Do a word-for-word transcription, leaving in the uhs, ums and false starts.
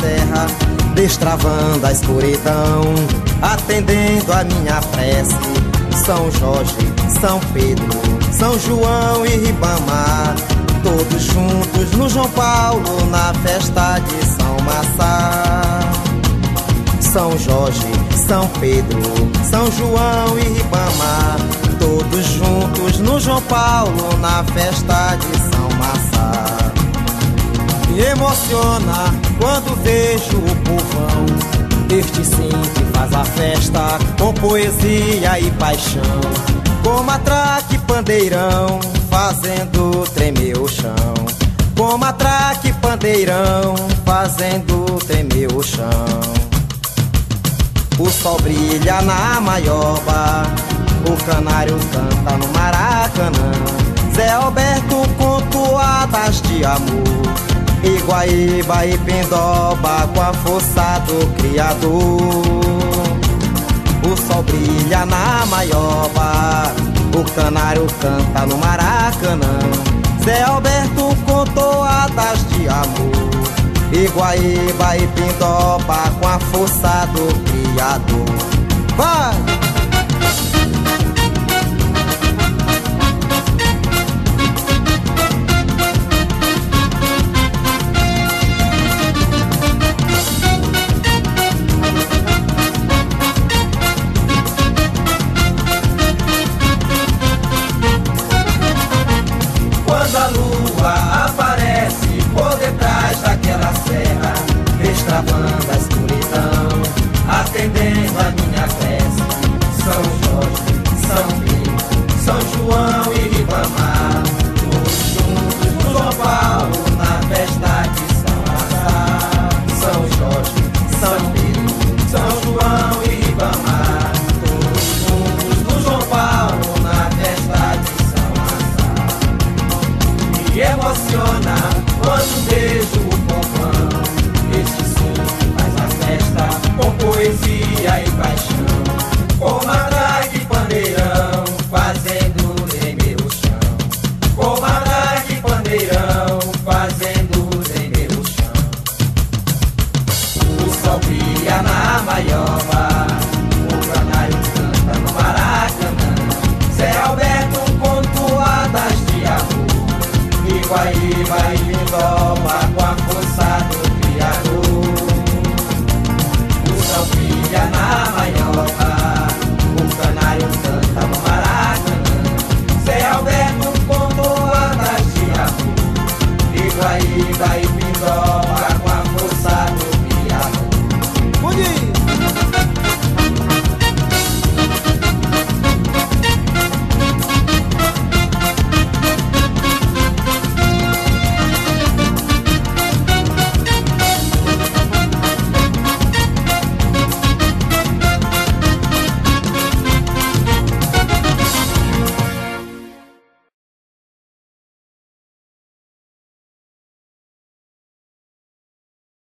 serra, destravando a escuridão, atendendo a minha prece. São Jorge, São Pedro, São João e Ribamar, todos juntos no João Paulo, na festa de São Massá. São Jorge, São Pedro, São João e Ribamar, todos juntos no João Paulo, na festa de São Massá. Me emociona quando vejo o povão, este sim que faz a festa com poesia e paixão, com matraque e pandeirão, fazendo tremer o chão. Com matraque e pandeirão, fazendo tremer o chão. O sol brilha na maioba, o canário canta no Maracanã. Zé Alberto com toadas de amor, Iguaíba e Pindoba com a força do Criador. O sol brilha na maioba, o canário canta no Maracanã. Zé Alberto com toadas de amor, Iguaíba e Pindoba com a força do Criador. Vai!